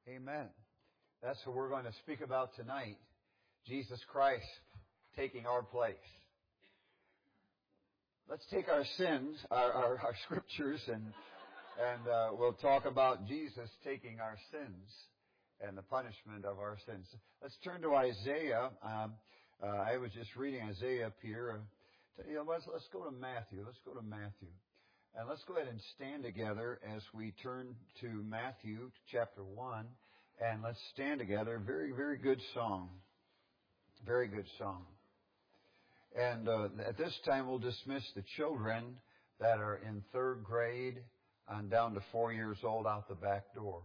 Amen. That's what we're going to speak about tonight. Jesus Christ taking our place. Let's take our sins, our scriptures, and we'll talk about Jesus taking our sins and the punishment of our sins. Let's turn to Isaiah. I was just reading Isaiah up here. Let's go to Matthew. Let's go to Matthew. And let's go ahead and stand together as we turn to Matthew chapter 1. And let's stand together. Very, very good song. Very good song. And at this time, we'll dismiss the children that are in third grade on down to 4 years old out the back door.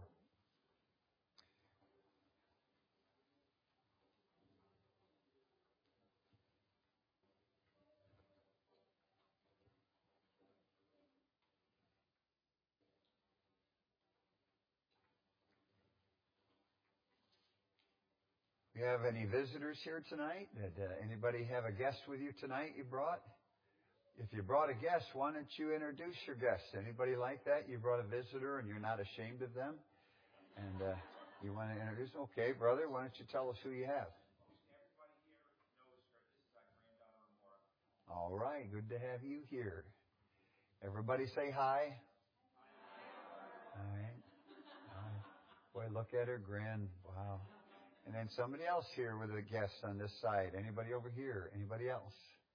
Do you have any visitors here tonight? Did anybody have a guest with you tonight you brought? If you brought a guest, why don't you introduce your guest? Anybody like that? You brought a visitor and you're not ashamed of them? And you want to introduce them? Okay, brother, why don't you tell us who you have? Everybody here knows her. This is our granddaughter, Laura. All right, good to have you here. Everybody say hi. Hi. All right. Boy, look at her grin. Wow. And then somebody else here with a guest on this side. Anybody over here? Anybody else?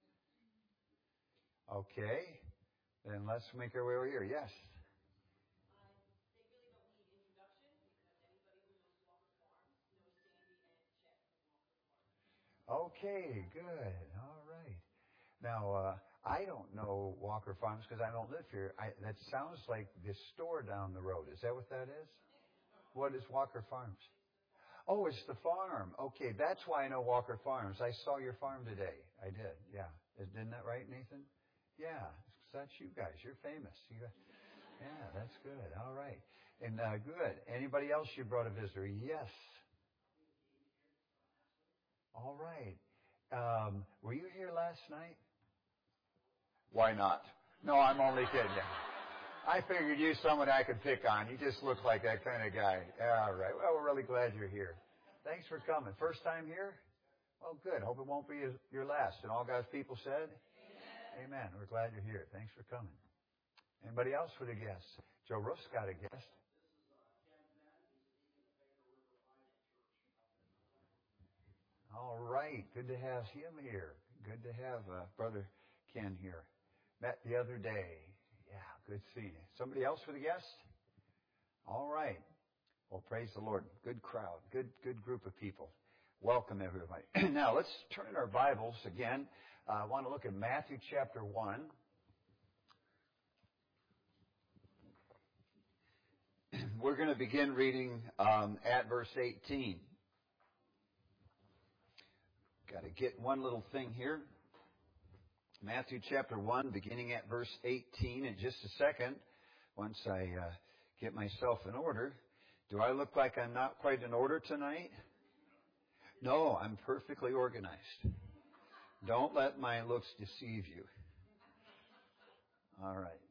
Okay. Then let's make our way over here. Yes. They really don't need introduction because anybody who knows Walker Farms knows Sandy and Chet from Walker Farms. Okay, good. All right. Now, I don't know Walker Farms because I don't live here. That sounds like the store down the road. Is that what that is? What is Walker Farms? Oh, it's the farm. Okay, that's why I know Walker Farms. I saw your farm today. I did, yeah. Isn't that right, Nathan? Yeah, that's you guys. You're famous. Yeah, that's good. All right. And good. Anybody else you brought a visitor? Yes. All right. Were you here last night? Why not? No, I'm only kidding. I figured you someone I could pick on. You just look like that kind of guy. All right. Well, we're really glad you're here. Thanks for coming. First time here? Well, good. Hope it won't be your last. And all God's people said? Amen. Amen. We're glad you're here. Thanks for coming. Anybody else with a guest? Joe Roof's got a guest. All right. Good to have him here. Good to have Brother Ken here. Met the other day. Yeah, good seeing you. Somebody else with a guest? All right. Well, praise the Lord. Good crowd. Good group of people. Welcome, everybody. Now, let's turn in our Bibles again. I want to look at Matthew chapter 1. We're going to begin reading at verse 18. Got to get one little thing here. Matthew chapter 1, beginning at verse 18 in just a second, once I get myself in order. Do I look like I'm not quite in order tonight? No, I'm perfectly organized. Don't let my looks deceive you. All right.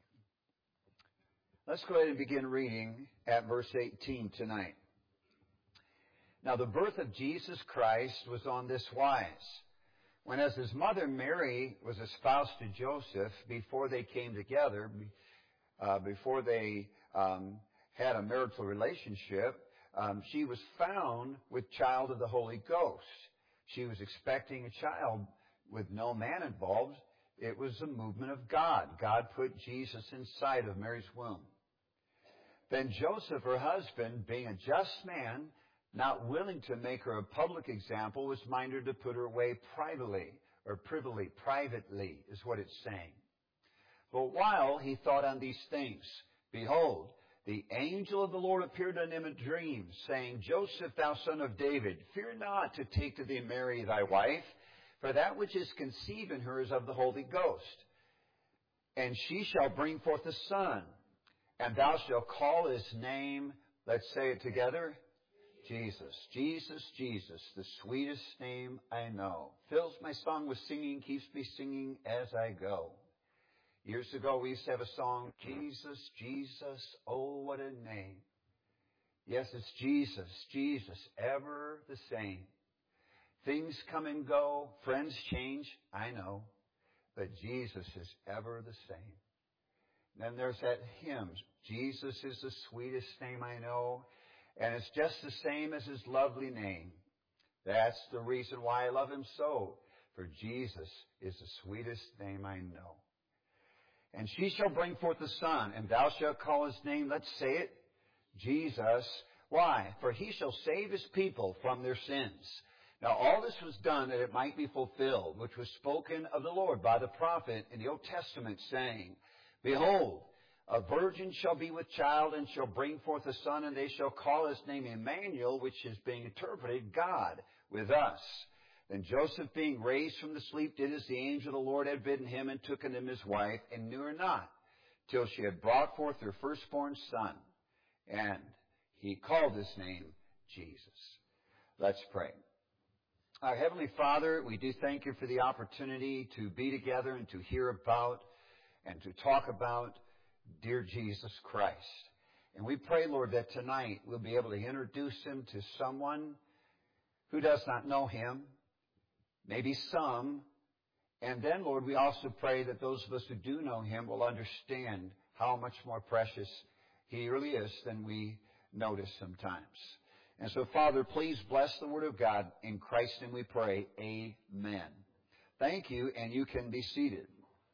Let's go ahead and begin reading at verse 18 tonight. Now, the birth of Jesus Christ was on this wise. When as his mother Mary was espoused to Joseph, before they came together, before they had a marital relationship, she was found with child of the Holy Ghost. She was expecting a child with no man involved. It was a movement of God. God put Jesus inside of Mary's womb. Then Joseph, her husband, being a just man, not willing to make her a public example, was minded to put her away privately is what it's saying. But while he thought on these things, behold, the angel of the Lord appeared unto him in a dream, saying, Joseph, thou son of David, fear not to take to thee Mary thy wife, for that which is conceived in her is of the Holy Ghost. And she shall bring forth a son, and thou shalt call his name, let's say it together, Jesus. Jesus, Jesus, the sweetest name I know. Fills my song with singing, keeps me singing as I go. Years ago, we used to have a song, Jesus, Jesus, oh, what a name. Yes, it's Jesus. Jesus, ever the same. Things come and go. Friends change. I know. But Jesus is ever the same. Then there's that hymn. Jesus is the sweetest name I know. And it's just the same as his lovely name. That's the reason why I love him so. For Jesus is the sweetest name I know. And she shall bring forth a son, and thou shalt call his name, let's say it, Jesus. Why? For he shall save his people from their sins. Now all this was done that it might be fulfilled, which was spoken of the Lord by the prophet in the Old Testament, saying, Behold, a virgin shall be with child, and shall bring forth a son, and they shall call his name Emmanuel, which is being interpreted, God with us. Then Joseph, being raised from the sleep, did as the angel of the Lord had bidden him, and took unto him his wife, and knew her not, till she had brought forth her firstborn son. And he called his name Jesus. Let's pray. Our Heavenly Father, we do thank you for the opportunity to be together and to hear about and to talk about dear Jesus Christ. And we pray, Lord, that tonight we'll be able to introduce him to someone who does not know him, maybe some. And then, Lord, we also pray that those of us who do know him will understand how much more precious he really is than we notice sometimes. And so, Father, please bless the Word of God. In Christ's name we pray. Amen. Thank you, and you can be seated.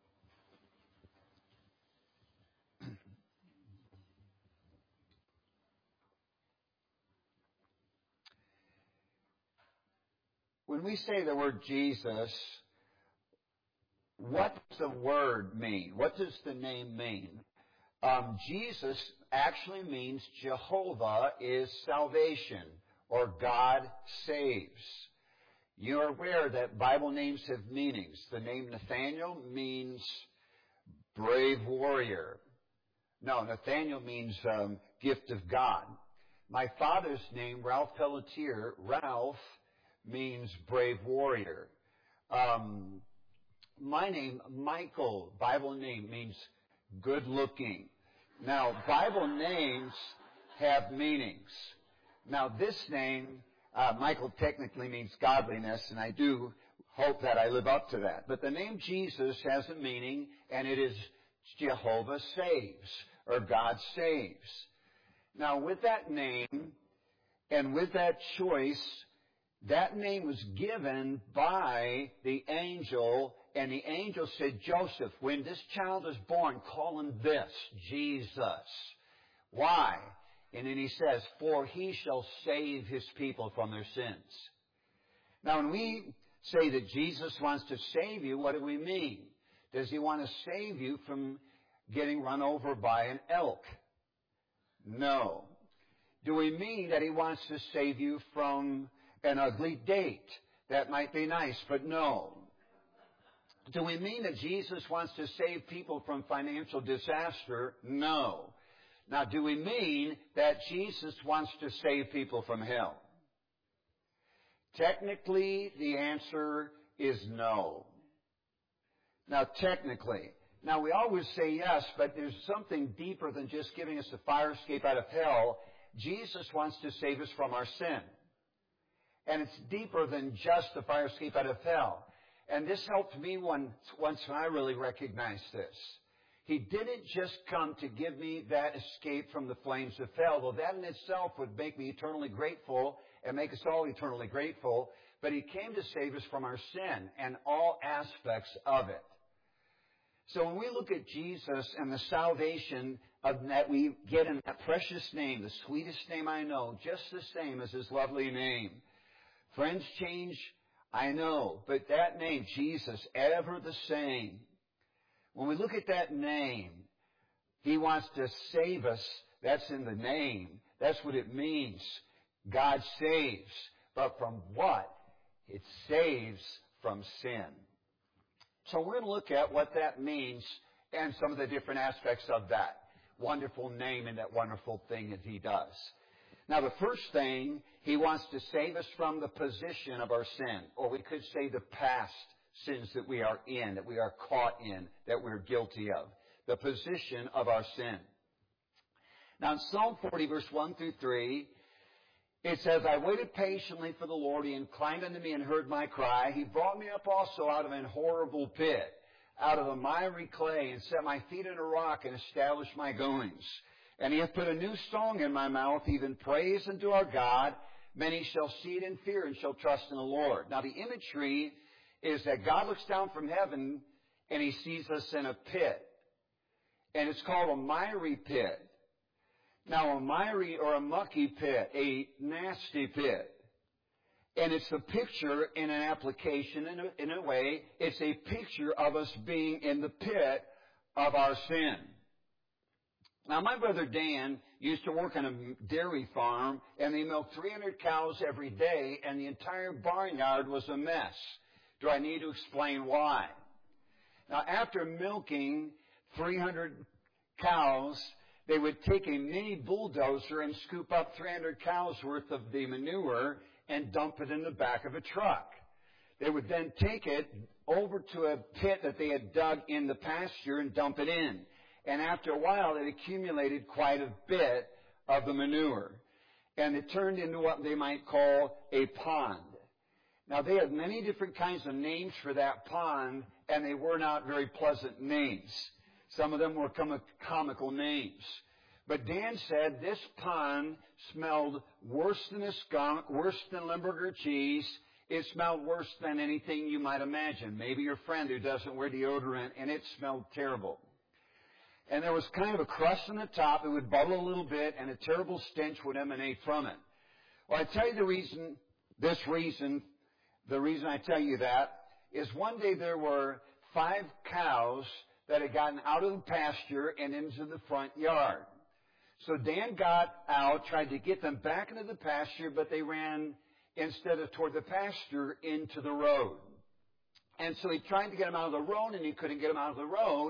When we say the word Jesus, what does the word mean? What does the name mean? Jesus actually means Jehovah is salvation, or God saves. You're aware that Bible names have meanings. The name Nathaniel means brave warrior. No, Nathaniel means gift of God. My father's name, Ralph Pelletier, Ralph means brave warrior. My name, Michael, Bible name means good looking. Now, Bible names have meanings. Now, this name, Michael, technically means godliness, and I do hope that I live up to that. But the name Jesus has a meaning, and it is Jehovah saves, or God saves. Now, with that name, and with that choice, that name was given by the angel, and the angel said, Joseph, when this child is born, call him this, Jesus. Why? And then he says, for he shall save his people from their sins. Now, when we say that Jesus wants to save you, what do we mean? Does he want to save you from getting run over by an elk? No. Do we mean that he wants to save you from an ugly date? That might be nice, but no. Do we mean that Jesus wants to save people from financial disaster? No. Now, do we mean that Jesus wants to save people from hell? Technically, the answer is no. Now, technically. Now, we always say yes, but there's something deeper than just giving us a fire escape out of hell. Jesus wants to save us from our sin. And it's deeper than just the fire escape out of hell. And this helped me once when I really recognized this. He didn't just come to give me that escape from the flames of hell, though that in itself would make me eternally grateful and make us all eternally grateful. But he came to save us from our sin and all aspects of it. So when we look at Jesus and the salvation that we get in that precious name, the sweetest name I know, just the same as his lovely name. Friends change, I know, but that name, Jesus, ever the same. When we look at that name, he wants to save us. That's in the name. That's what it means. God saves. But from what? It saves from sin. So we're going to look at what that means and some of the different aspects of that wonderful name and that wonderful thing that he does. Now, the first thing, he wants to save us from the position of our sin, or we could say the past sins that we are in, that we are caught in, that we're guilty of. The position of our sin. Now in Psalm 40, verse 1 through 3, it says, I waited patiently for the Lord. He inclined unto me and heard my cry. He brought me up also out of an horrible pit, out of the miry clay, and set my feet in a rock and established my goings. And he hath put a new song in my mouth, even praise unto our God. Many shall see it in fear and shall trust in the Lord. Now the imagery is that God looks down from heaven and he sees us in a pit. And it's called a miry pit. Now a miry or a mucky pit, a nasty pit. And it's a picture in an application, in a way, it's a picture of us being in the pit of our sin. Now my brother Dan used to work on a dairy farm, and they milked 300 cows every day, and the entire barnyard was a mess. Do I need to explain why? Now after milking 300 cows, they would take a mini bulldozer and scoop up 300 cows worth of the manure and dump it in the back of a truck. They would then take it over to a pit that they had dug in the pasture and dump it in. And after a while, it accumulated quite a bit of the manure. And it turned into what they might call a pond. Now, they had many different kinds of names for that pond, and they were not very pleasant names. Some of them were comical names. But Dan said this pond smelled worse than a skunk, worse than Limburger cheese. It smelled worse than anything you might imagine. Maybe your friend who doesn't wear deodorant, and it smelled terrible. And there was kind of a crust on the top. It would bubble a little bit, and a terrible stench would emanate from it. Well, I tell you the reason I tell you that is one day there were 5 cows that had gotten out of the pasture and into the front yard. So Dan got out, tried to get them back into the pasture, but they ran, instead of toward the pasture, into the road. And so he tried to get them out of the road, and he couldn't get them out of the road.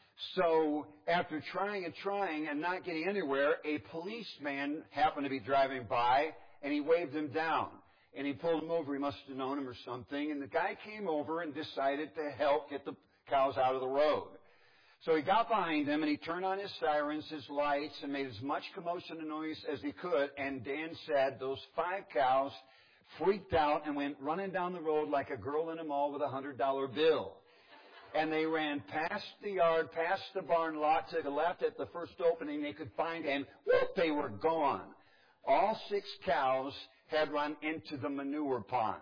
So after trying and not getting anywhere, a policeman happened to be driving by, and he waved him down. And he pulled him over. He must have known him or something. And the guy came over and decided to help get the cows out of the road. So he got behind him, and he turned on his sirens, his lights, and made as much commotion and noise as he could. And Dan said those 5 cows freaked out and went running down the road like a girl in a mall with a $100 bill. And they ran past the yard, past the barn lot, to the left at the first opening they could find, and whoop, they were gone. All 6 cows had run into the manure pond.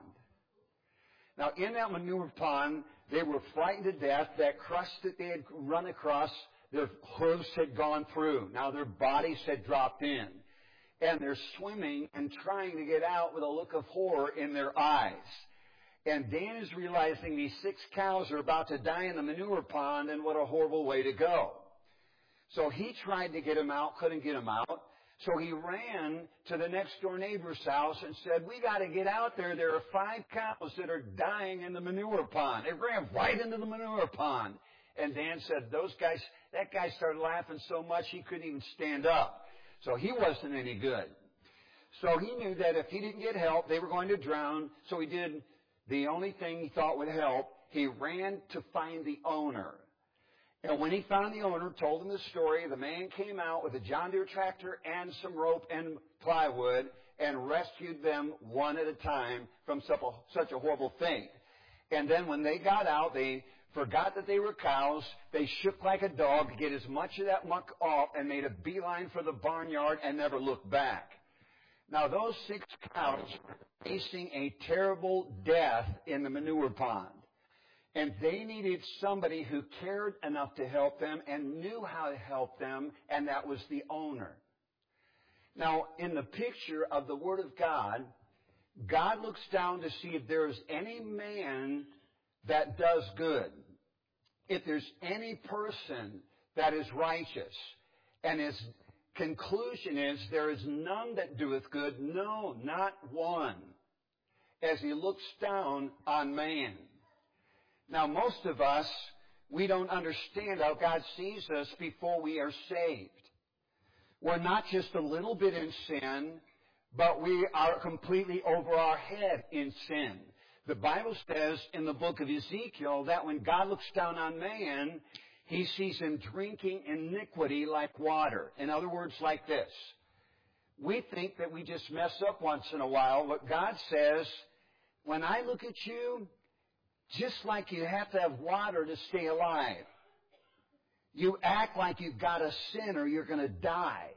Now, in that manure pond, they were frightened to death. That crust that they had run across, their hooves had gone through. Now their bodies had dropped in. And they're swimming and trying to get out with a look of horror in their eyes. And Dan is realizing these 6 cows are about to die in the manure pond, and what a horrible way to go. So he tried to get them out, couldn't get them out. So he ran to the next door neighbor's house and said, we got to get out there. There are 5 cows that are dying in the manure pond. It ran right into the manure pond. And Dan said, that guy started laughing so much he couldn't even stand up. So he wasn't any good. So he knew that if he didn't get help, they were going to drown. So he did the only thing he thought would help. He ran to find the owner. And when he found the owner, told him the story, the man came out with a John Deere tractor and some rope and plywood and rescued them one at a time from such a horrible fate. And then when they got out, they forgot that they were cows. They shook like a dog to get as much of that muck off and made a beeline for the barnyard and never looked back. Now those 6 cows were facing a terrible death in the manure pond. And they needed somebody who cared enough to help them and knew how to help them, and that was the owner. Now, in the picture of the Word of God, God looks down to see if there is any man that does good, if there's any person that is righteous. And his conclusion is, there is none that doeth good, no, not one, as he looks down on man. Now, most of us, we don't understand how God sees us before we are saved. We're not just a little bit in sin, but we are completely over our head in sin. The Bible says in the book of Ezekiel that when God looks down on man, He sees him drinking iniquity like water. In other words, like this. We think that we just mess up once in a while, but God says, when I look at you, just like you have to have water to stay alive, you act like you've got a sin or you're going to die.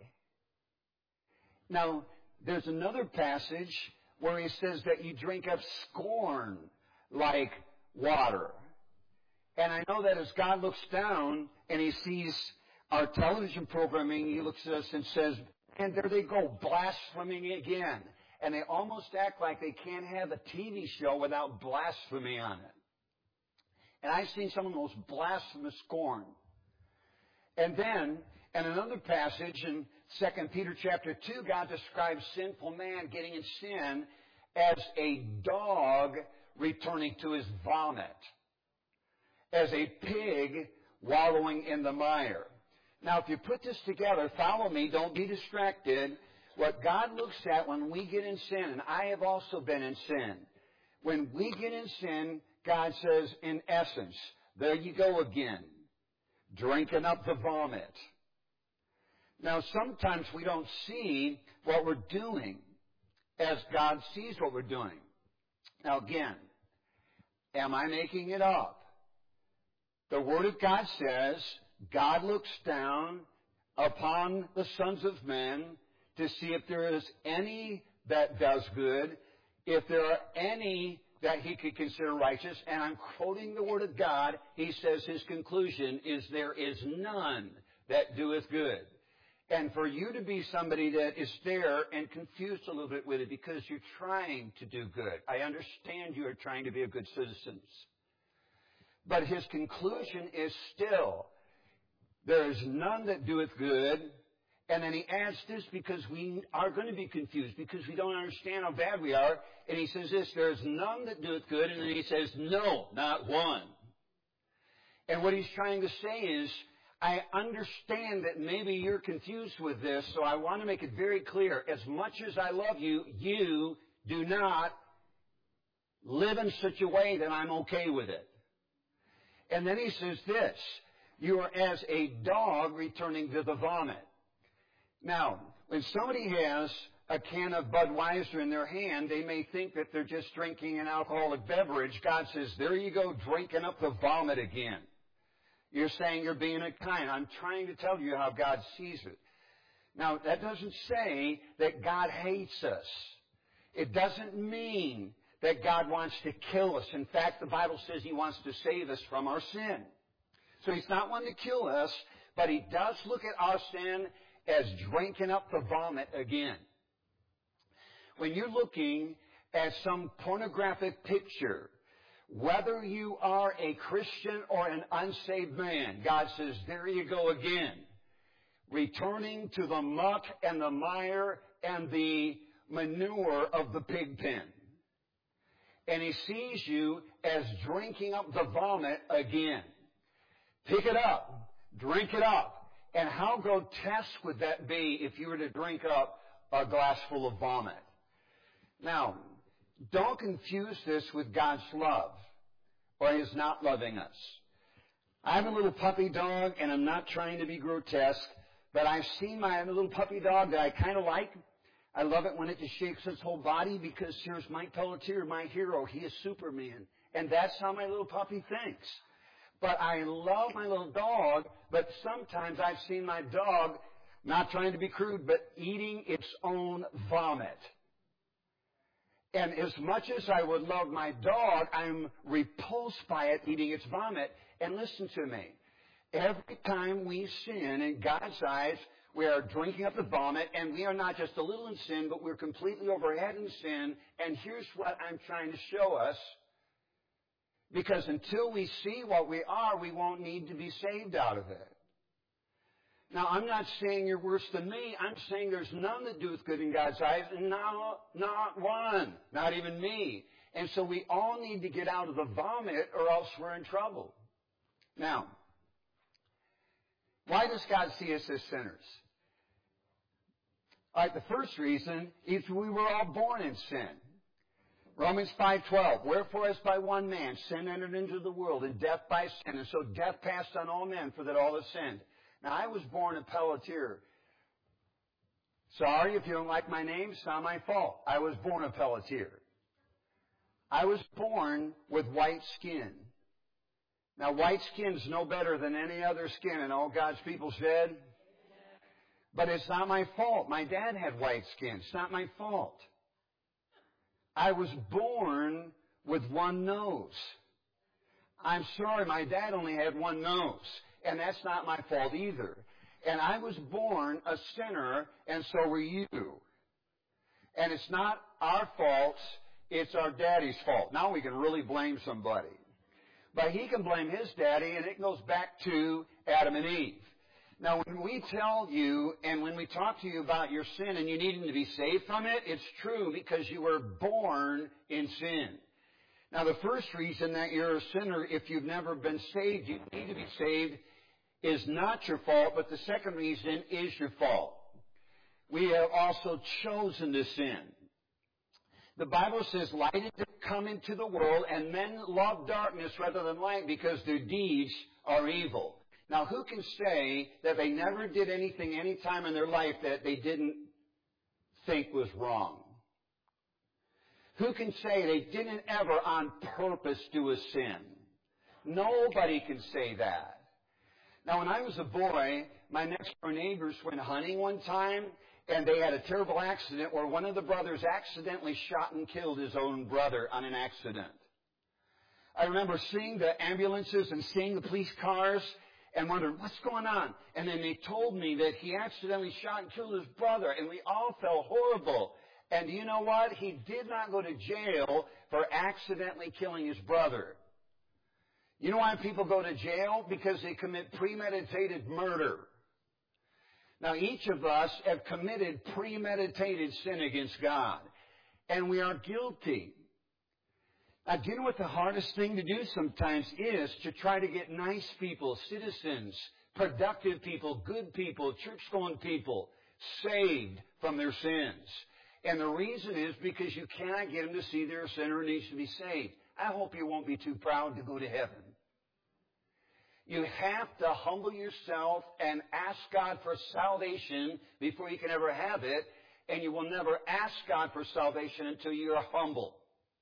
Now, there's another passage where he says that you drink up scorn like water. And I know that as God looks down and he sees our television programming, he looks at us and says, and there they go, blaspheming again. And they almost act like they can't have a TV show without blasphemy on it. And I've seen some of the most blasphemous scorn. And then, in another passage in 2 Peter chapter 2, God describes sinful man getting in sin as a dog returning to his vomit, as a pig wallowing in the mire. Now, if you put this together, follow me, don't be distracted. What God looks at when we get in sin, and I have also been in sin, when we get in sin, God says, in essence, there you go again, drinking up the vomit. Now, sometimes we don't see what we're doing as God sees what we're doing. Now, again, am I making it up? The Word of God says, God looks down upon the sons of men to see if there is any that does good, if there are any that he could consider righteous. And I'm quoting the Word of God. He says his conclusion is there is none that doeth good. And for you to be somebody that is there and confused a little bit with it because you're trying to do good. I understand you are trying to be a good citizen. But his conclusion is still, there is none that doeth good. And then he adds this because we are going to be confused, because we don't understand how bad we are. And he says this, there is none that doeth good. And then he says, no, not one. And what he's trying to say is, I understand that maybe you're confused with this, so I want to make it very clear. As much as I love you, you do not live in such a way that I'm okay with it. And then he says this, you are as a dog returning to the vomit. Now, when somebody has a can of Budweiser in their hand, they may think that they're just drinking an alcoholic beverage. God says, there you go, drinking up the vomit again. You're saying you're being kind. I'm trying to tell you how God sees it. Now, that doesn't say that God hates us. It doesn't mean that God wants to kill us. In fact, the Bible says he wants to save us from our sin. So he's not wanting to kill us, but he does look at our sin as drinking up the vomit again. When you're looking at some pornographic picture, whether you are a Christian or an unsaved man, God says, there you go again. Returning to the muck and the mire and the manure of the pig pen. And he sees you as drinking up the vomit again. Pick it up. Drink it up. And how grotesque would that be if you were to drink up a glass full of vomit? Now, don't confuse this with God's love or his not loving us. I have a little puppy dog, and I'm not trying to be grotesque, but I've seen my little puppy dog that I kind of like. I love it when it just shakes its whole body because here's Mike Pelletier, my hero. He is Superman. And that's how my little puppy thinks. But I love my little dog, but sometimes I've seen my dog, not trying to be crude, but eating its own vomit. And as much as I would love my dog, I'm repulsed by it eating its vomit. And listen to me. Every time we sin in God's eyes, we are drinking up the vomit, and we are not just a little in sin, but we're completely overhead in sin. And here's what I'm trying to show us. Because until we see what we are, we won't need to be saved out of it. Now, I'm not saying you're worse than me. I'm saying there's none that doeth good in God's eyes, and not one, not even me. And so we all need to get out of the vomit, or else we're in trouble. Now, why does God see us as sinners? All right, the first reason is we were all born in sin. Romans 5:12, wherefore as by one man sin entered into the world, and death by sin, and so death passed on all men, for that all have sinned. Now, I was born a Pelletier. Sorry if you don't like my name, it's not my fault. I was born a Pelletier. I was born with white skin. Now, white skin's no better than any other skin, and all God's people said, but it's not my fault. My dad had white skin. It's not my fault. I was born with one nose. I'm sorry, my dad only had one nose, and that's not my fault either. And I was born a sinner, and so were you. And it's not our fault, it's our daddy's fault. Now we can really blame somebody. But he can blame his daddy, and it goes back to Adam and Eve. Now, when we tell you and when we talk to you about your sin and you needing to be saved from it, it's true because you were born in sin. Now, the first reason that you're a sinner, if you've never been saved, you need to be saved, is not your fault, but the second reason is your fault. We have also chosen to sin. The Bible says, light is come into the world, and men love darkness rather than light because their deeds are evil. Now, who can say that they never did anything any time in their life that they didn't think was wrong? Who can say they didn't ever on purpose do a sin? Nobody can say that. Now, when I was a boy, my next-door neighbors went hunting one time, and they had a terrible accident where one of the brothers accidentally shot and killed his own brother on an accident. I remember seeing the ambulances and seeing the police cars and wondered, what's going on? And then they told me that he accidentally shot and killed his brother, and we all felt horrible. And you know what? He did not go to jail for accidentally killing his brother. You know why people go to jail? Because they commit premeditated murder. Now, each of us have committed premeditated sin against God, and we are guilty. Now, do you know what the hardest thing to do sometimes is? To try to get nice people, citizens, productive people, good people, church-going people saved from their sins. And the reason is because you cannot get them to see they're a sinner and needs to be saved. I hope you won't be too proud to go to heaven. You have to humble yourself and ask God for salvation before you can ever have it. And you will never ask God for salvation until you are humble.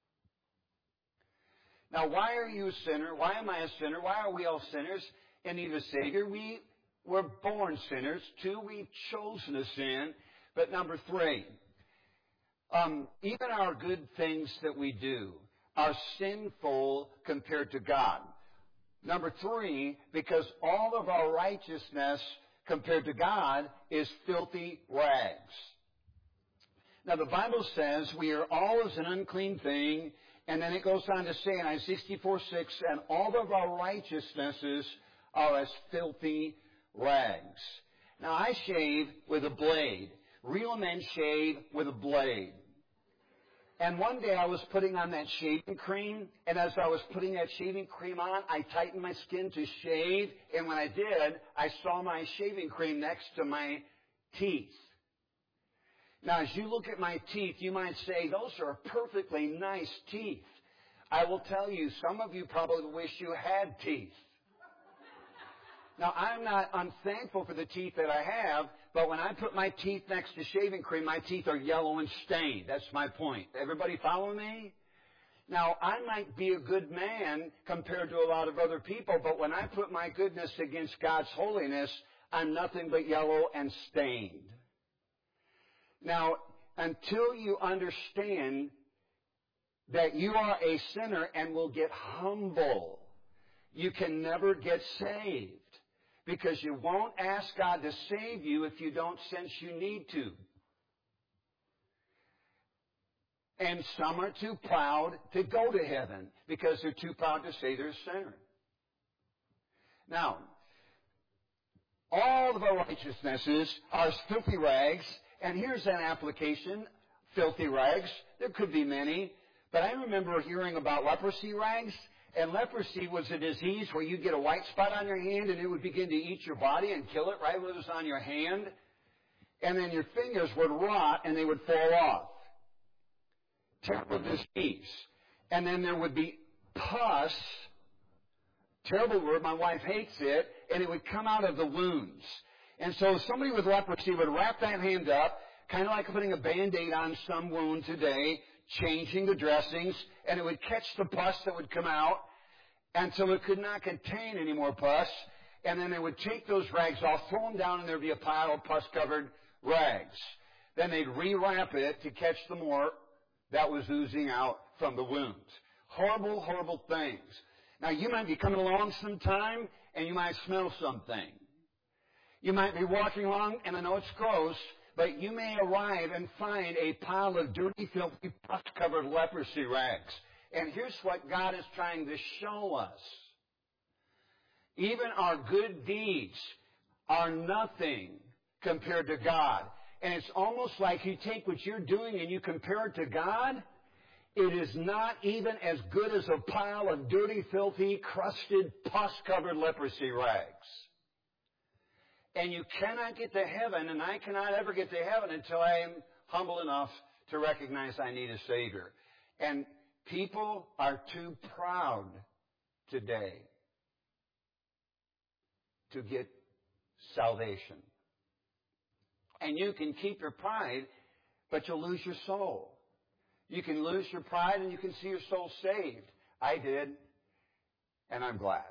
Now, why are you a sinner? Why am I a sinner? Why are we all sinners in need of a Savior? We were born sinners. 2, we've chosen to sin. But number 3, even our good things that we do are sinful compared to God. Number 3, because all of our righteousness compared to God is filthy rags. Now, the Bible says we are all as an unclean thing. And then it goes on to say in Isaiah 64:6, and all of our righteousnesses are as filthy rags. Now, I shave with a blade. Real men shave with a blade. And one day I was putting on that shaving cream, and as I was putting that shaving cream on, I tightened my skin to shave, and when I did, I saw my shaving cream next to my teeth. Now, as you look at my teeth, you might say, those are perfectly nice teeth. I will tell you, some of you probably wish you had teeth. Now, I'm not unthankful for the teeth that I have, but when I put my teeth next to shaving cream, my teeth are yellow and stained. That's my point. Everybody follow me? Now, I might be a good man compared to a lot of other people, but when I put my goodness against God's holiness, I'm nothing but yellow and stained. Now, until you understand that you are a sinner and will get humble, you can never get saved. Because you won't ask God to save you if you don't sense you need to. And some are too proud to go to heaven because they're too proud to say they're a sinner. Now, all of our righteousnesses are as filthy rags. And here's an application, filthy rags. There could be many. But I remember hearing about leprosy rags. And leprosy was a disease where you'd get a white spot on your hand and it would begin to eat your body and kill it right when it was on your hand. And then your fingers would rot and they would fall off. terrible disease. And then there would be pus, terrible word, my wife hates it, and it would come out of the wounds. And so somebody with leprosy would wrap that hand up, kind of like putting a Band-Aid on some wound today, changing the dressings, and it would catch the pus that would come out until it could not contain any more pus. And then they would take those rags off, throw them down, and there would be a pile of pus-covered rags. Then they'd rewrap it to catch the more that was oozing out from the wounds. Horrible, horrible things. Now, you might be coming along sometime, and you might smell something. You might be walking along, and I know it's gross, but you may arrive and find a pile of dirty, filthy, pus-covered leprosy rags. And here's what God is trying to show us. Even our good deeds are nothing compared to God. And it's almost like you take what you're doing and you compare it to God. It is not even as good as a pile of dirty, filthy, crusted, pus-covered leprosy rags. And you cannot get to heaven, and I cannot ever get to heaven until I am humble enough to recognize I need a Savior. And people are too proud today to get salvation. And you can keep your pride, but you'll lose your soul. You can lose your pride and you can see your soul saved. I did, and I'm glad.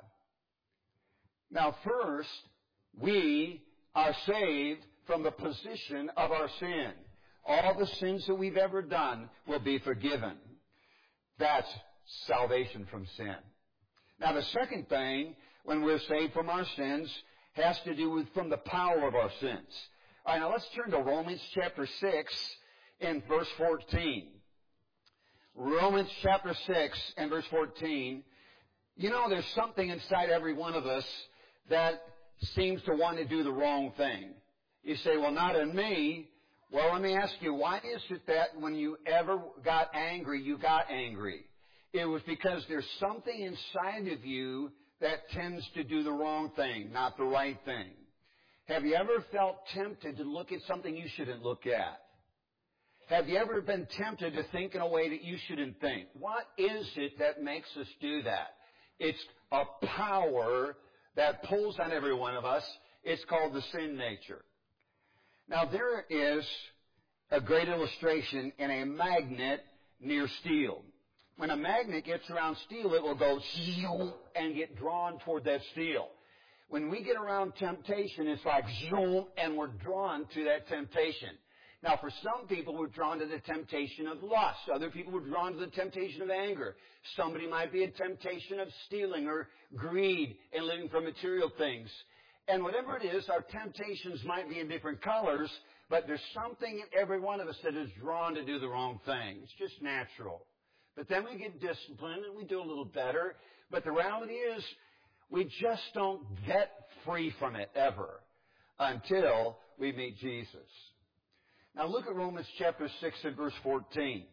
Now first, we are saved from the position of our sin. All the sins that we've ever done will be forgiven. That's salvation from sin. Now the second thing, when we're saved from our sins, has to do with from the power of our sins. All right, now let's turn to Romans chapter 6 and verse 14. Romans chapter 6 and verse 14. You know, there's something inside every one of us that seems to want to do the wrong thing. You say, well, not in me. Well, let me ask you, why is it that when you ever got angry, you got angry? It was because there's something inside of you that tends to do the wrong thing, not the right thing. Have you ever felt tempted to look at something you shouldn't look at? Have you ever been tempted to think in a way that you shouldn't think? What is it that makes us do that? It's a power that pulls on every one of us. It's called the sin nature. Now, there is a great illustration in a magnet near steel. When a magnet gets around steel, it will go and get drawn toward that steel. When we get around temptation, it's like and we're drawn to that temptation. Now, for some people, we're drawn to the temptation of lust. Other people were drawn to the temptation of anger. Somebody might be a temptation of stealing or greed and living for material things. And whatever it is, our temptations might be in different colors, but there's something in every one of us that is drawn to do the wrong thing. It's just natural. But then we get disciplined and we do a little better. But the reality is, we just don't get free from it ever until we meet Jesus. Now look at Romans chapter 6 and verse 14.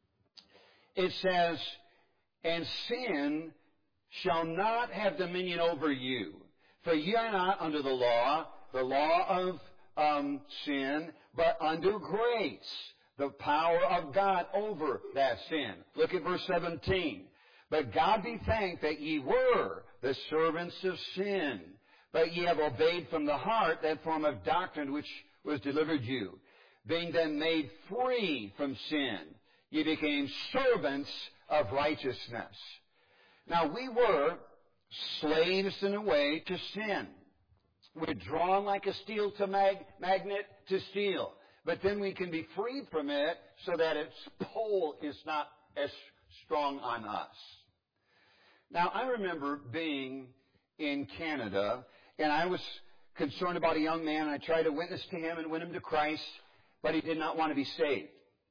It says, and sin shall not have dominion over you, for ye are not under the law of sin, but under grace, the power of God over that sin. Look at verse 17. But God be thanked that ye were the servants of sin, but ye have obeyed from the heart that form of doctrine which was delivered you. Being then made free from sin, ye became servants of righteousness. Now we were slaves in a way to sin. We're drawn like a steel to magnet to steel. But then we can be freed from it so that its pull is not as strong on us. Now, I remember being in Canada, and I was concerned about a young man, and I tried to witness to him and win him to Christ, but he did not want to be saved.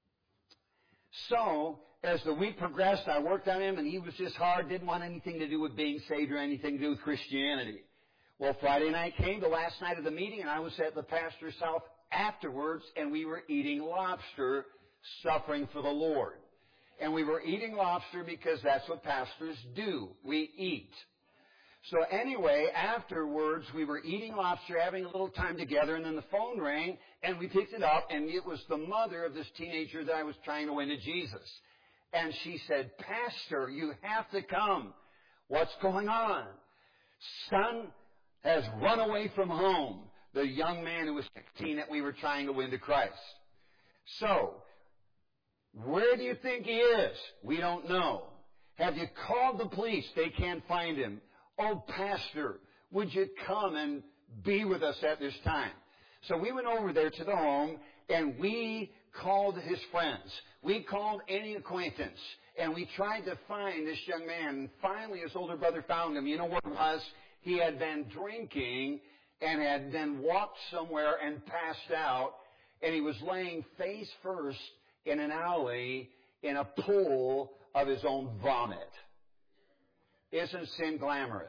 So, as the week progressed, I worked on him, and he was just hard, didn't want anything to do with being saved or anything to do with Christianity. Well, Friday night came, the last night of the meeting, and I was at the pastor's house afterwards, and we were eating lobster, suffering for the Lord. And we were eating lobster because that's what pastors do. We eat. So anyway, afterwards, we were eating lobster, having a little time together, and then the phone rang, and we picked it up, and it was the mother of this teenager that I was trying to win to Jesus. And she said, Pastor, you have to come. What's going on? Son has run away from home. The young man who was 16 that we were trying to win to Christ. So, where do you think he is? We don't know. Have you called the police? They can't find him. Oh, Pastor, would you come and be with us at this time? So we went over there to the home, and we called his friends. We called any acquaintance, and we tried to find this young man. And finally, his older brother found him. You know what it was? He had been drinking and had then walked somewhere and passed out, and he was laying face first in an alley in a pool of his own vomit. Isn't sin glamorous?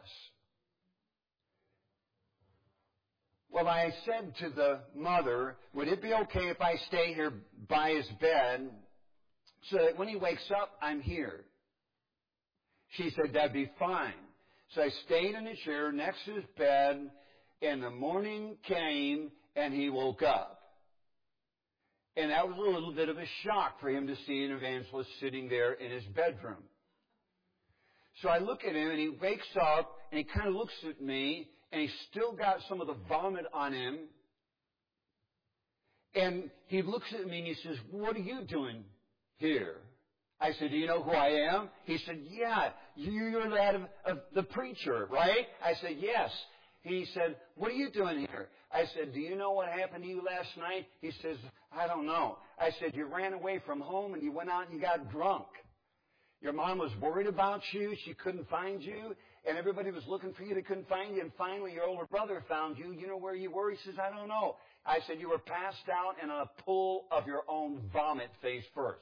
Well, I said to the mother, would it be okay if I stay here by his bed so that when he wakes up, I'm here? She said, that'd be fine. So I stayed in a chair next to his bed, and the morning came, and he woke up. And that was a little bit of a shock for him to see an evangelist sitting there in his bedroom. So I look at him, and he wakes up, and he kind of looks at me, and he's still got some of the vomit on him. And he looks at me, and he says, what are you doing here? I said, do you know who I am? He said, yeah, you're that of the preacher, right? I said, yes. He said, what are you doing here? I said, do you know what happened to you last night? He says, I don't know. I said, you ran away from home and you went out and you got drunk. Your mom was worried about you. She couldn't find you. And everybody was looking for you. They couldn't find you. And finally, your older brother found you. You know where you were? He says, I don't know. I said, you were passed out in a pool of your own vomit face first.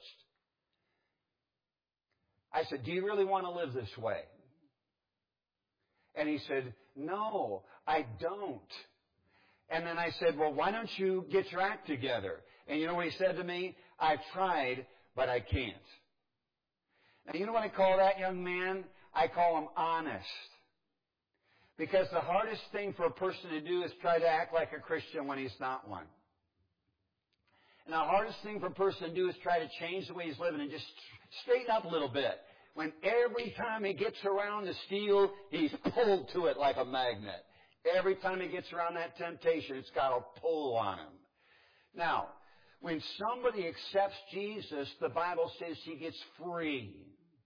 I said, do you really want to live this way? And he said, no, I don't. And then I said, well, why don't you get your act together? And you know what he said to me? I've tried, but I can't. Now, you know what I call that young man? I call him honest. Because the hardest thing for a person to do is try to act like a Christian when he's not one. And the hardest thing for a person to do is try to change the way he's living and just straighten up a little bit. When every time he gets around the steal, he's pulled to it like a magnet. Every time he gets around that temptation, it's got a pull on him. Now, when somebody accepts Jesus, the Bible says he gets free.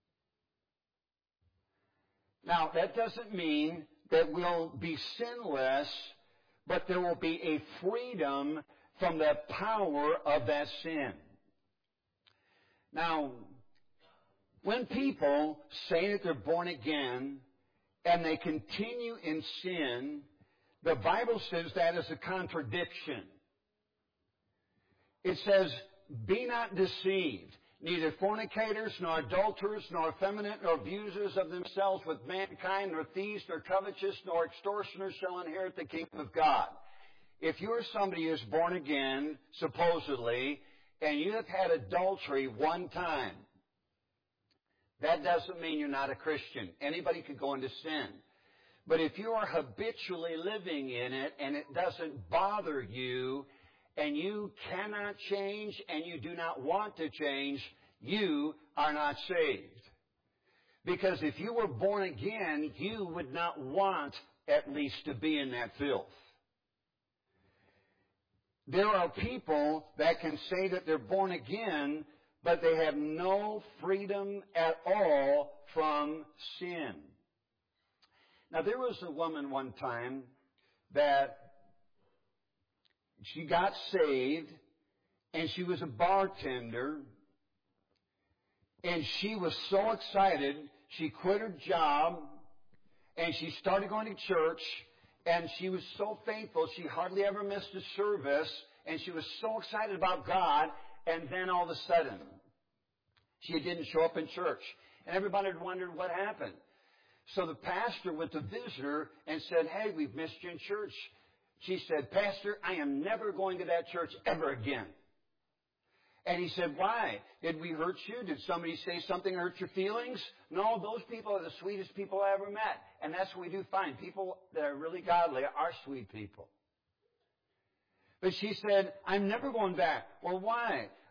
Now, that doesn't mean that we'll be sinless, but there will be a freedom from the power of that sin. Now, when people say that they're born again and they continue in sin, the Bible says that is a contradiction. It says, be not deceived. Neither fornicators, nor adulterers, nor effeminate, nor abusers of themselves with mankind, nor thieves, nor covetous, nor extortioners shall inherit the kingdom of God. If you're somebody who's born again, supposedly, and you have had adultery one time, that doesn't mean you're not a Christian. Anybody could go into sin. But if you are habitually living in it and it doesn't bother you and you cannot change and you do not want to change, you are not saved. Because if you were born again, you would not want at least to be in that filth. There are people that can say that they're born again, but they have no freedom at all from sin. Now, there was a woman one time that she got saved, and she was a bartender, and she was so excited, she quit her job, and she started going to church, and she was so faithful, she hardly ever missed a service, and she was so excited about God, and then all of a sudden, she didn't show up in church. And everybody had wondered what happened. So the pastor went to visit her and said, hey, we've missed you in church. She said, Pastor, I am never going to that church ever again. And he said, why? Did we hurt you? Did somebody say something that hurt your feelings? No, those people are the sweetest people I ever met. And that's what we do find. People that are really godly are sweet people. But she said, I'm never going back. Well, why?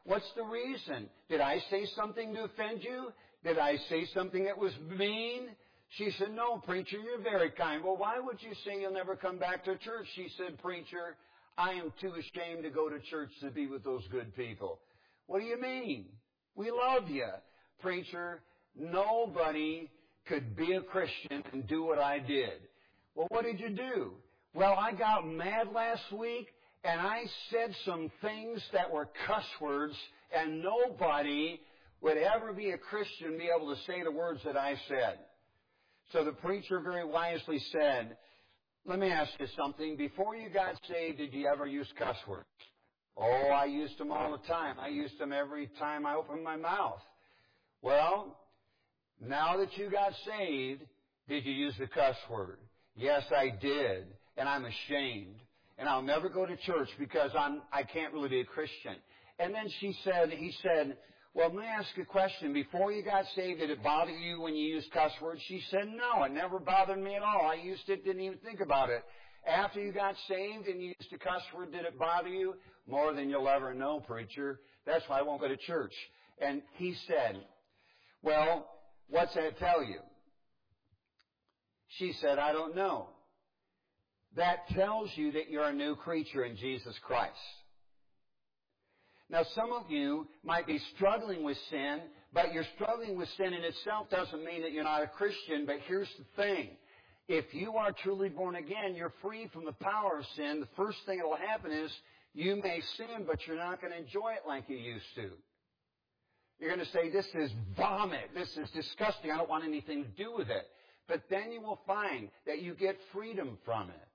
What's the reason? Did I say something to offend you? Did I say something that was mean? She said, no, preacher, you're very kind. Well, why would you say you'll never come back to church? She said, preacher, I am too ashamed to go to church to be with those good people. What do you mean? We love you. Preacher, nobody could be a Christian and do what I did. Well, what did you do? Well, I got mad last week, and I said some things that were cuss words, and nobody would ever be a Christian be able to say the words that I said. So the preacher very wisely said, let me ask you something. Before you got saved, did you ever use cuss words? Oh, I used them all the time. I used them every time I opened my mouth. Well, now that you got saved, did you use the cuss word? Yes, I did, and I'm ashamed. And I'll never go to church because I can't really be a Christian. And then he said, well, let me ask you a question. Before you got saved, did it bother you when you used cuss words? She said, no, it never bothered me at all. I used it, didn't even think about it. After you got saved and you used a cuss word, did it bother you? More than you'll ever know, preacher. That's why I won't go to church. And he said, well, what's that tell you? She said, I don't know. That tells you that you're a new creature in Jesus Christ. Now, some of you might be struggling with sin, but your struggling with sin in itself doesn't mean that you're not a Christian. But here's the thing. If you are truly born again, you're free from the power of sin. The first thing that will happen is you may sin, but you're not going to enjoy it like you used to. You're going to say, this is vomit. This is disgusting. I don't want anything to do with it. But then you will find that you get freedom from it.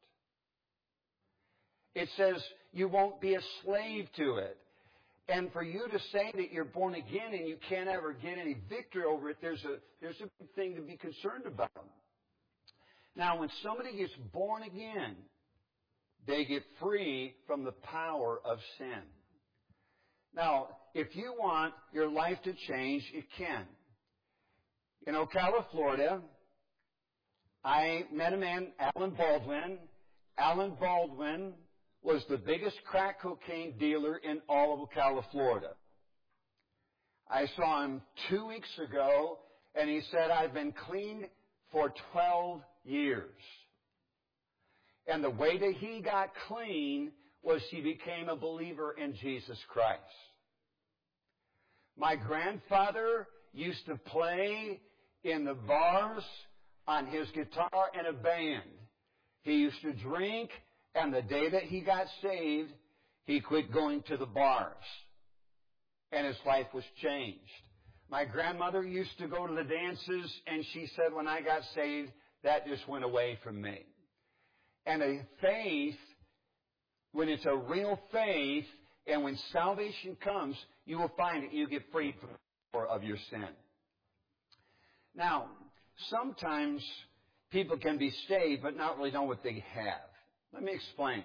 It says you won't be a slave to it. And for you to say that you're born again and you can't ever get any victory over it, there's a big thing to be concerned about. Now, when somebody gets born again, they get free from the power of sin. Now, if you want your life to change, it can. In Ocala, Florida, I met a man, Alan Baldwin. Alan Baldwin was the biggest crack cocaine dealer in all of Ocala, Florida. I saw him 2 weeks ago, and he said, I've been clean for 12 years. And the way that he got clean was he became a believer in Jesus Christ. My grandfather used to play in the bars on his guitar in a band. He used to drink, and the day that he got saved, he quit going to the bars. And his life was changed. My grandmother used to go to the dances, and she said, when I got saved, that just went away from me. And a faith, when it's a real faith, and when salvation comes, you will find that you get free of your sin. Now, sometimes people can be saved but not really know what they have. Let me explain.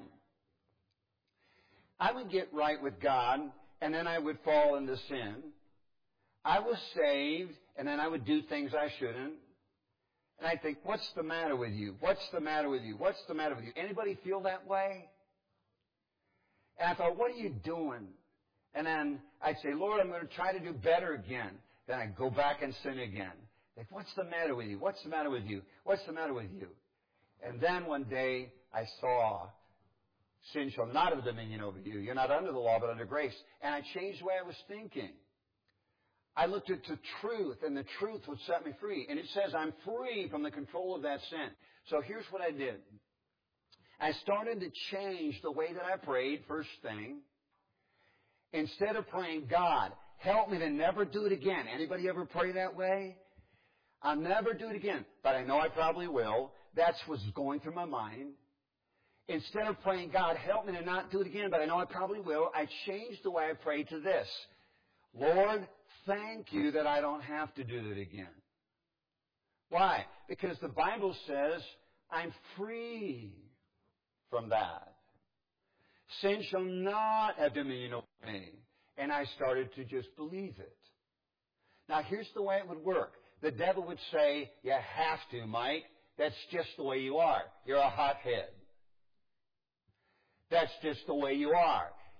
I would get right with God, and then I would fall into sin. I was saved, and then I would do things I shouldn't. And I'd think, what's the matter with you? What's the matter with you? What's the matter with you? Anybody feel that way? And I thought, what are you doing? And then I'd say, Lord, I'm going to try to do better again. Then I'd go back and sin again. Like, what's the matter with you? What's the matter with you? What's the matter with you? And then one day I saw, sin shall not have dominion over you. You're not under the law, but under grace. And I changed the way I was thinking. I looked at the truth, and the truth would set me free. And it says I'm free from the control of that sin. So here's what I did. I started to change the way that I prayed, first thing. Instead of praying, God, help me to never do it again. Anybody ever pray that way? I'll never do it again, but I know I probably will. That's what's going through my mind. Instead of praying, God, help me to not do it again, but I know I probably will, I changed the way I prayed to this. Lord, thank you that I don't have to do it again. Why? Because the Bible says I'm free from that. Sin shall not have dominion over me. And I started to just believe it. Now, here's the way it would work. The devil would say, you have to, Mike. That's just the way you are. You're a hothead. That's just the way you are.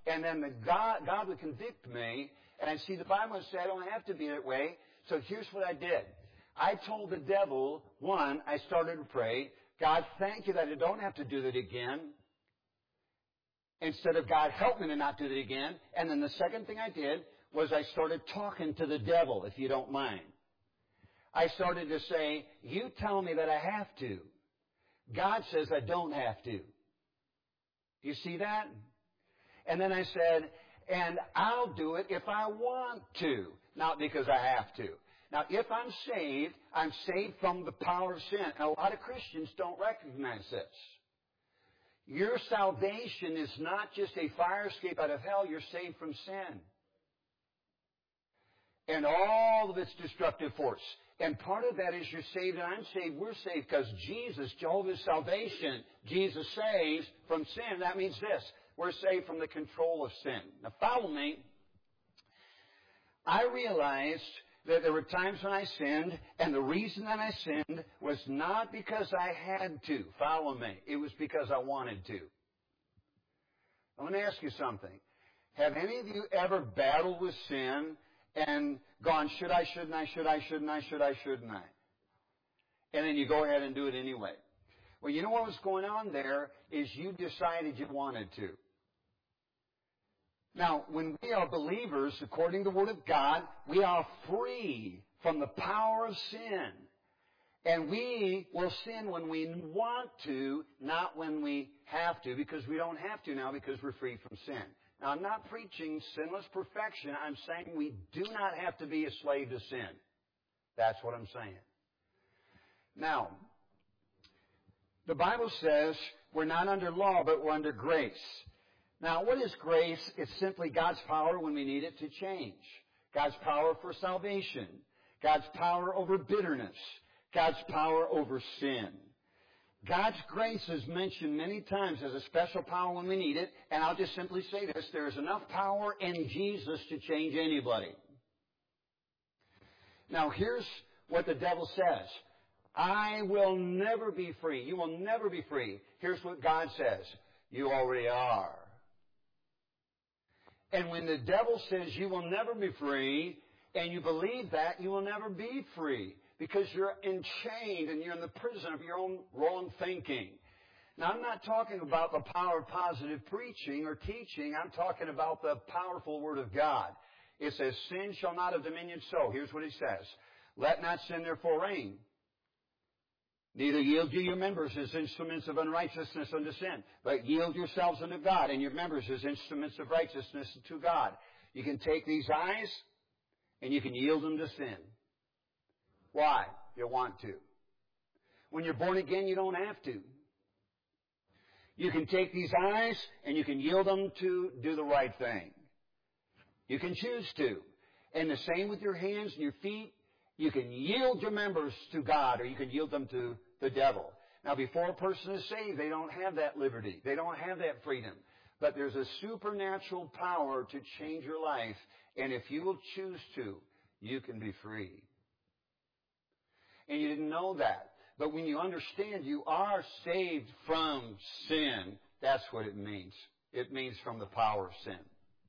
and then God would convict me, and I'd see the Bible and say, I don't have to be that way. So here's what I did. I told the devil, one, I started to pray, God, thank you that I don't have to do that again. Instead of God, help me to not do that again. And then the second thing I did was I started talking to the devil, if you don't mind. I started to say, you tell me that I have to. God says I don't have to. You see that? And then I said, and I'll do it if I want to, not because I have to. Now, if I'm saved from the power of sin. And a lot of Christians don't recognize this. Your salvation is not just a fire escape out of hell. You're saved from sin and all of its destructive force. And part of that is you're saved and I'm saved. We're saved because Jesus, Jehovah's salvation, Jesus saves from sin. That means this. We're saved from the control of sin. Now follow me. I realized that there were times when I sinned, and the reason that I sinned was not because I had to. Follow me. It was because I wanted to. I want to ask you something. Have any of you ever battled with sin and gone, should I, shouldn't I, should I, shouldn't I, should I, shouldn't I? And then you go ahead and do it anyway. Well, you know what was going on there is you decided you wanted to. Now, when we are believers, according to the Word of God, we are free from the power of sin. And we will sin when we want to, not when we have to, because we don't have to now because we're free from sin. Now, I'm not preaching sinless perfection. I'm saying we do not have to be a slave to sin. That's what I'm saying. Now, the Bible says we're not under law, but we're under grace. Now, what is grace? It's simply God's power when we need it to change. God's power for salvation. God's power over bitterness. God's power over sin. God's grace is mentioned many times as a special power when we need it. And I'll just simply say this. There is enough power in Jesus to change anybody. Now, here's what the devil says. I will never be free. You will never be free. Here's what God says. You already are. And when the devil says you will never be free, and you believe that, you will never be free. Because you're enchained and you're in the prison of your own wrong thinking. Now, I'm not talking about the power of positive preaching or teaching. I'm talking about the powerful Word of God. It says, sin shall not have dominion so. Here's what he says. Let not sin therefore reign. Neither yield you your members as instruments of unrighteousness unto sin, but yield yourselves unto God and your members as instruments of righteousness to God. You can take these eyes and you can yield them to sin. Why? You want to. When you're born again, you don't have to. You can take these eyes and you can yield them to do the right thing. You can choose to. And the same with your hands and your feet. You can yield your members to God or you can yield them to the devil. Now, before a person is saved, they don't have that liberty. They don't have that freedom. But there's a supernatural power to change your life. And if you will choose to, you can be free. And you didn't know that. But when you understand you are saved from sin, that's what it means. It means from the power of sin.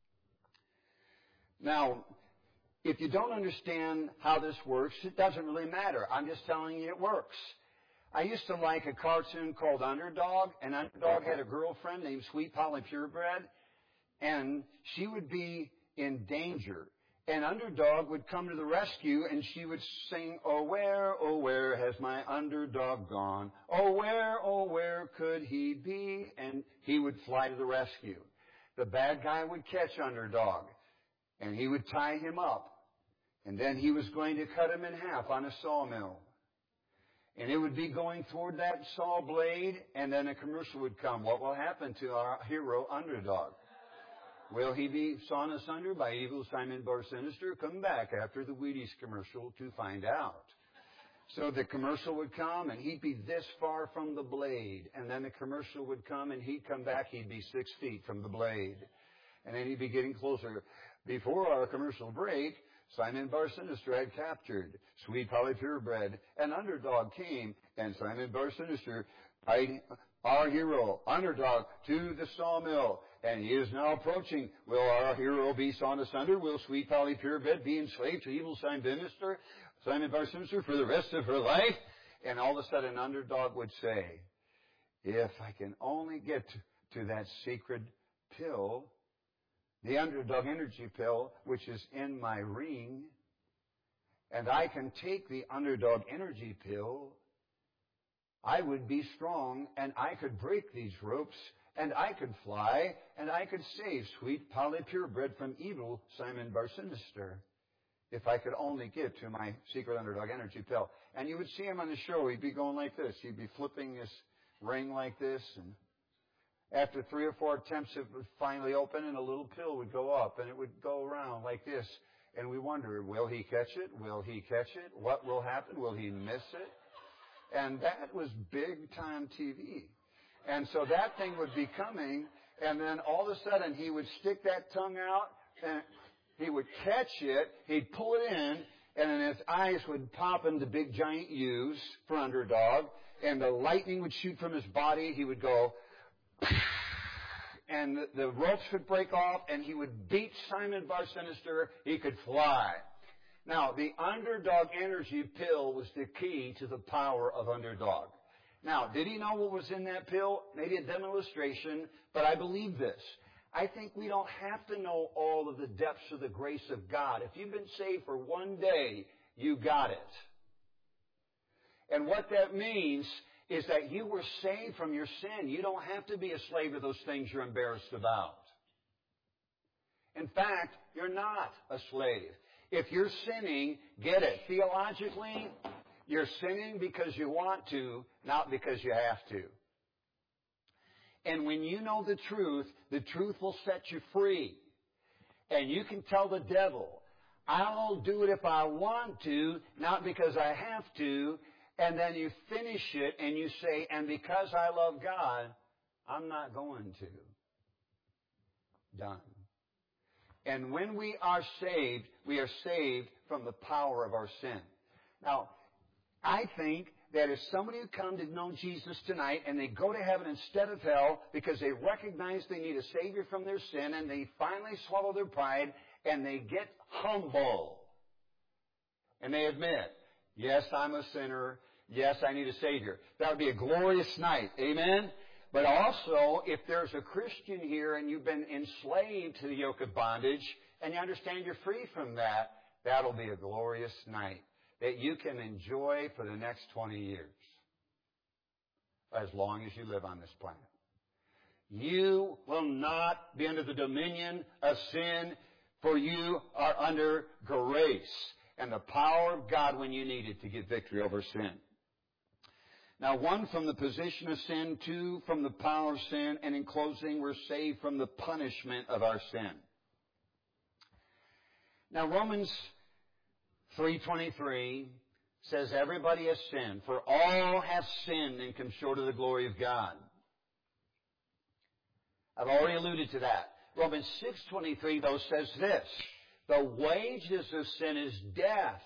Now, if you don't understand how this works, it doesn't really matter. I'm just telling you it works. I used to like a cartoon called Underdog, and Underdog had a girlfriend named Sweet Polly Purebred, and she would be in danger. And Underdog would come to the rescue, and she would sing, oh, where has my underdog gone? Oh, where could he be? And he would fly to the rescue. The bad guy would catch Underdog, and he would tie him up. And then he was going to cut him in half on a sawmill. And it would be going toward that saw blade, and then a commercial would come. What will happen to our hero, Underdog? Will he be sawn asunder by evil Simon Bar-Sinister? Come back after the Wheaties commercial to find out. So the commercial would come, and he'd be this far from the blade. And then the commercial would come, and he'd come back. He'd be 6 feet from the blade. And then he'd be getting closer. Before our commercial break, Simon Bar-Sinister had captured Sweet Polly Purebred. An Underdog came, and Simon Bar-Sinister, our hero, Underdog, to the sawmill. and he is now approaching. Will our hero be sawn asunder? Will sweet Polly Purebred be enslaved to evil Simon Bar Sinister for the rest of her life? And all of a sudden, an underdog would say, if I can only get to that secret pill, the underdog energy pill, which is in my ring, and I can take the underdog energy pill, I would be strong, and I could break these ropes, and I could fly, and I could save sweet Polly Purebred from evil Simon Bar Sinister, if I could only get to my secret underdog energy pill. And you would see him on the show. He'd be going like this. He'd be flipping this ring like this, and after 3 or 4 attempts, it would finally open, and a little pill would go up, and it would go around like this. And we wonder, will he catch it? Will he catch it? What will happen? Will he miss it? And that was big-time TV. And so that thing would be coming, and then all of a sudden he would stick that tongue out, and he would catch it, he'd pull it in, and then his eyes would pop into big giant U's for underdog, and the lightning would shoot from his body. He would go, and the ropes would break off, and he would beat Simon Bar Sinister. He could fly. Now, the underdog energy pill was the key to the power of underdog. Now, did he know what was in that pill? Maybe a dumb illustration, but I believe this. I think we don't have to know all of the depths of the grace of God. If you've been saved for one day, you got it. And what that means is that you were saved from your sin. You don't have to be a slave to those things you're embarrassed about. In fact, you're not a slave. If you're sinning, get it. Theologically, you're sinning because you want to, not because you have to. And when you know the truth will set you free. And you can tell the devil, I'll do it if I want to, not because I have to. And then you finish it and you say, and because I love God, I'm not going to. Done. And when we are saved from the power of our sin. Now, I think that if somebody who come to know Jesus tonight and they go to heaven instead of hell because they recognize they need a Savior from their sin and they finally swallow their pride and they get humble and they admit, yes, I'm a sinner. Yes, I need a Savior. That would be a glorious night. Amen? But also, if there's a Christian here and you've been enslaved to the yoke of bondage and you understand you're free from that, that'll be a glorious night that you can enjoy for the next 20 years, as long as you live on this planet. You will not be under the dominion of sin, for you are under grace and the power of God when you need it to get victory over sin. Now, 1, from the position of sin, 2, from the power of sin, and in closing, we're saved from the punishment of our sin. Now, Romans 3:23 says everybody has sinned, for all have sinned and come short of the glory of God. I've already alluded to that. Romans 6:23, though, says this, the wages of sin is death.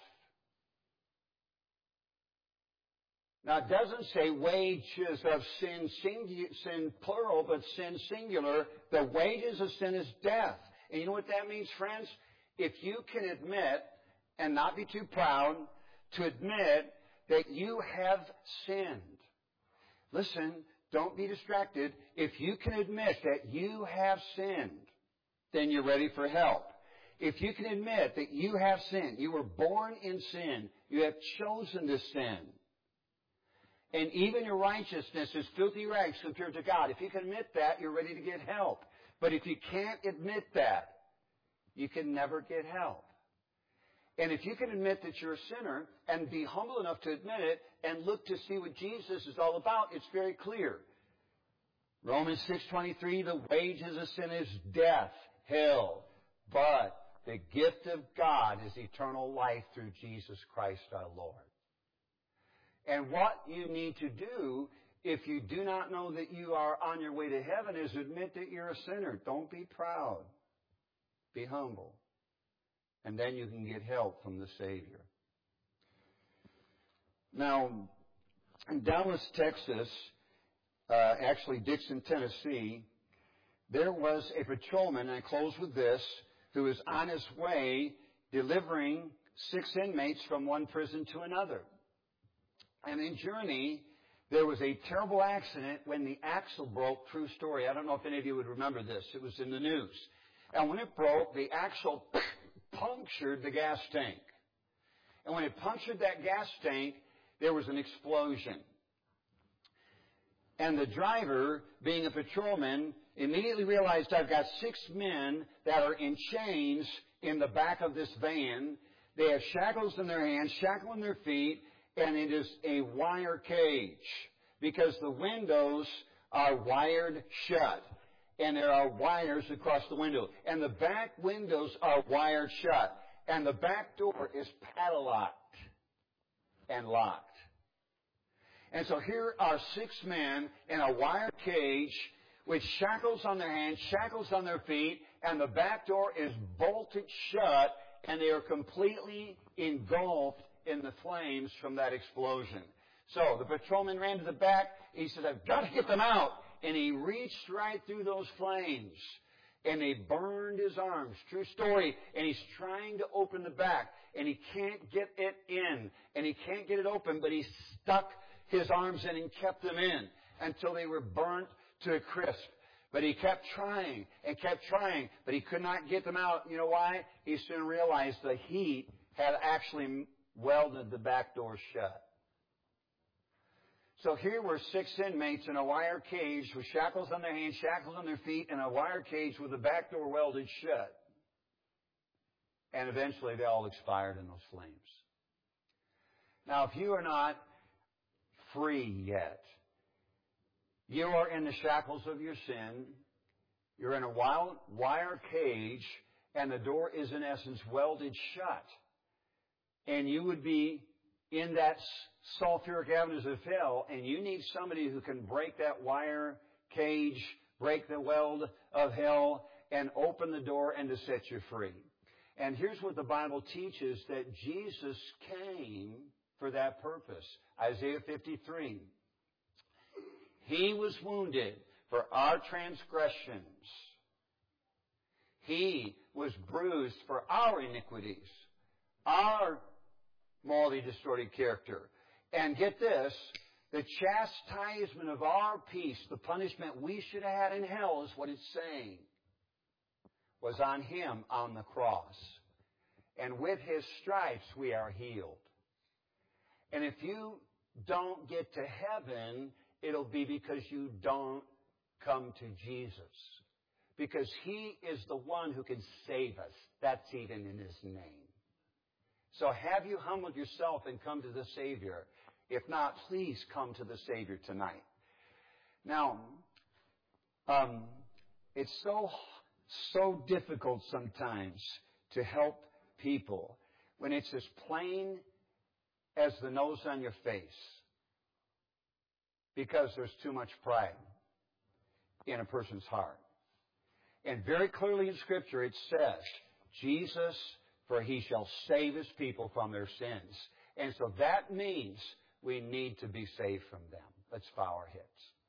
Now, it doesn't say wages of sin plural, but sin singular. The wages of sin is death. And you know what that means, friends? If you can admit, and not be too proud, to admit that you have sinned. Listen, don't be distracted. If you can admit that you have sinned, then you're ready for help. If you can admit that you have sinned, you were born in sin, you have chosen to sin, and even your righteousness is filthy rags compared to God. If you can admit that, you're ready to get help. But if you can't admit that, you can never get help. And if you can admit that you're a sinner and be humble enough to admit it and look to see what Jesus is all about, it's very clear. Romans 6:23, the wages of sin is death, hell. But the gift of God is eternal life through Jesus Christ our Lord. And what you need to do, if you do not know that you are on your way to heaven, is admit that you're a sinner. Don't be proud. Be humble. And then you can get help from the Savior. Now, in Dallas, Texas, actually Dixon, Tennessee, there was a patrolman, and I close with this, who was on his way delivering 6 inmates from one prison to another. And in journey, there was a terrible accident when the axle broke. True story. I don't know if any of you would remember this. It was in the news. And when it broke, the axle punctured the gas tank. And when it punctured that gas tank, there was an explosion. And the driver, being a patrolman, immediately realized, I've got 6 men that are in chains in the back of this van. They have shackles in their hands, shackles in their feet, and it is a wire cage because the windows are wired shut. And there are wires across the window. And the back windows are wired shut. And the back door is padlocked and locked. And so here are 6 men in a wire cage with shackles on their hands, shackles on their feet, and the back door is bolted shut, and they are completely engulfed in the flames from that explosion. So the patrolman ran to the back. He said, I've got to get them out. And he reached right through those flames. And they burned his arms. True story. And he's trying to open the back. And he can't get it in. And he can't get it open. But he stuck his arms in and kept them in until they were burnt to a crisp. But he kept trying and kept trying. But he could not get them out. You know why? He soon realized the heat had actually welded the back door shut. So here were 6 inmates in a wire cage with shackles on their hands, shackles on their feet, and a wire cage with the back door welded shut. And eventually they all expired in those flames. Now, if you are not free yet, you are in the shackles of your sin, you're in a wire cage, and the door is in essence welded shut. And you would be in that sulfuric avenues of hell, and you need somebody who can break that wire cage, break the weld of hell, and open the door and to set you free. And here's what the Bible teaches, that Jesus came for that purpose. Isaiah 53. He was wounded for our transgressions. He was bruised for our iniquities, our morally distorted character. And get this, the chastisement of our peace, the punishment we should have had in hell, is what it's saying, was on Him on the cross. And with His stripes we are healed. And if you don't get to heaven, it'll be because you don't come to Jesus. Because He is the one who can save us. That's even in His name. So have you humbled yourself and come to the Savior? If not, please come to the Savior tonight. Now, it's so difficult sometimes to help people when it's as plain as the nose on your face, because there's too much pride in a person's heart. And very clearly in Scripture it says, Jesus, for He shall save His people from their sins. And so that means we need to be saved from them. Let's bow our heads.